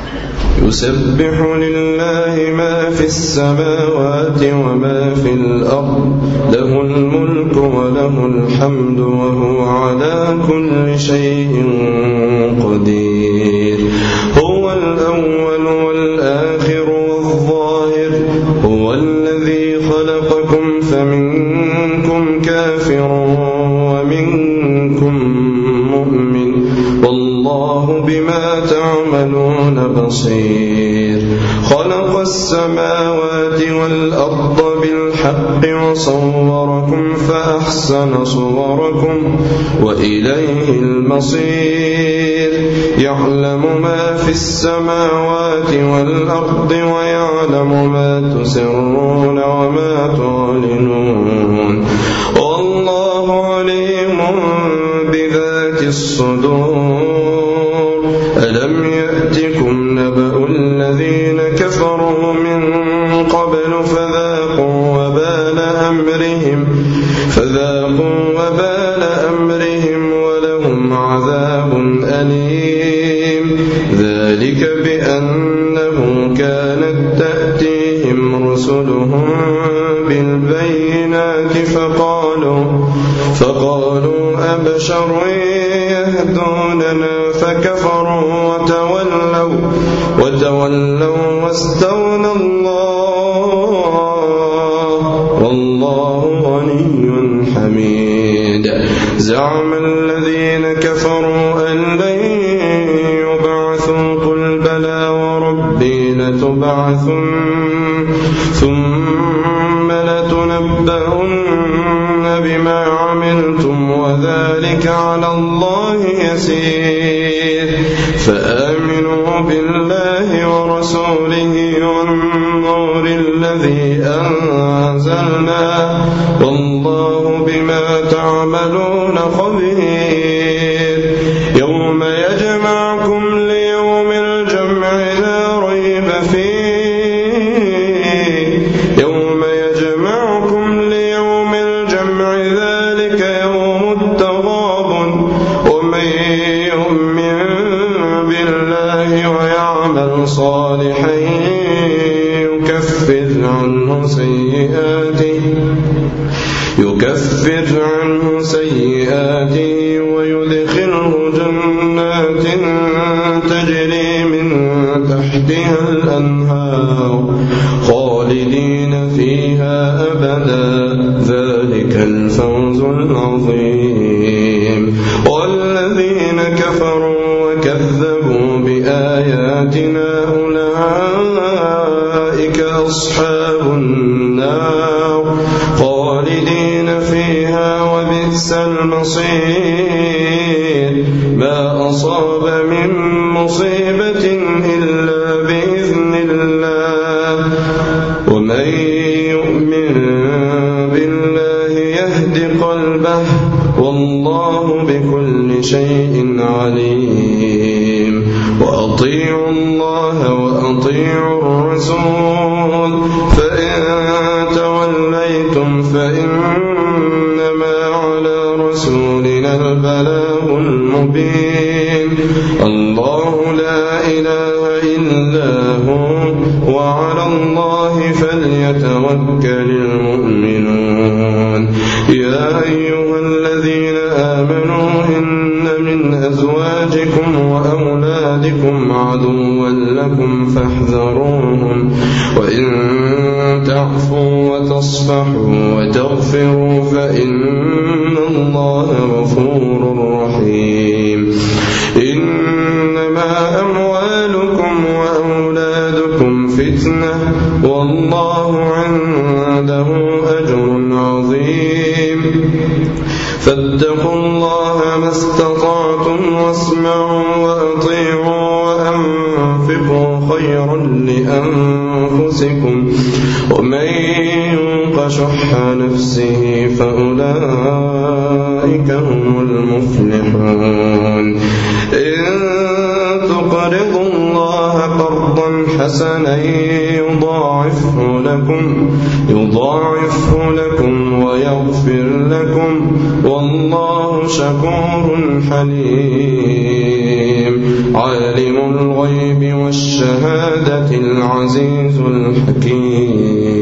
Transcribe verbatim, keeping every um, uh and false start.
يسبح لله ما في السماوات وما في الأرض له الملك وله الحمد وهو على كل شيء قدير. هو الأول والآخر والظاهر، هو الذي خلقكم فمنكم كافر ومنكم مؤمن والله بما تعملون بصير. خلق السماوات والأرض بالحق وصوركم فأحسن صوركم وإليه المصير. يعلم ما في السماوات والأرض ويعلم ما تسرون وما تعلنون والله عليم بذات الصدور. ألم يأتكم نبأ الذين كفروا من قبل فذاقوا وبال أمرهم فذاقوا وبال أمرهم ولهم عذاب أليم. ذلك بأنه كانت تأتيهم رسلهم بالبينات فقالوا فقالوا أبشر يهدوننا فكفروا وتولوا وتولوا واستغنى الله والله غني حميد. زعم الذين كفروا أن لن يبعثوا قل بلى وربي لتبعثن ثم لتنبؤن بما عملتم وذلك على الله يسير. فآمنوا بالله ورسوله والنور الذي أنزلنا والله بما تعملون خبير. يوم يجمعكم ليوم الجمع لا ريب فيه يوم يجمعكم ليوم الجمع ذلك يوم التغابن. ومن يؤمن بالله ويعمل صالحا يكفر عنه سيئاته يكفر عنه سيئاته ويدخله جنات تجري من تحتها الأنهار خالدين فيها أبدا ذلك الفوز العظيم. والذين كفروا وكذبوا بآياتنا أولئك أصحاب النار خالدين فيها وبئس المصير. ما أصاب من مصيبة إلا بإذن الله ومن يؤمن بالله يهد قلبه والله بكل شيء عليم. وأطيعوا الله وأطيعوا الرسول فإن توليتم فإنما على رسولنا البلاغ المبين. الله لا إله إلا هو وعلى الله فليتوكل المؤمنون. يا أيها الذين آمنوا إن من أزواجكم وأولادكم عدوا لكم فاحذروهم وإن تعفوا وتصفحوا وتغفروا فإن الله غفور رحيم. إنما أموالكم وأولادكم فتنة والله عنده أجر عظيم. فاتقوا الله ما استطعتم واسمعوا وأطيعوا وأنفقوا خيرا لأنفسكم ومن يوق شح نفسه فأولئك هم المفلحون. إن تقرضوا الله قرضا حسنا يضاعفه لكم يضاعفه لكم ويغفر لكم والله شكور حليم. عالم الغيب والشهادة العزيز الحكيم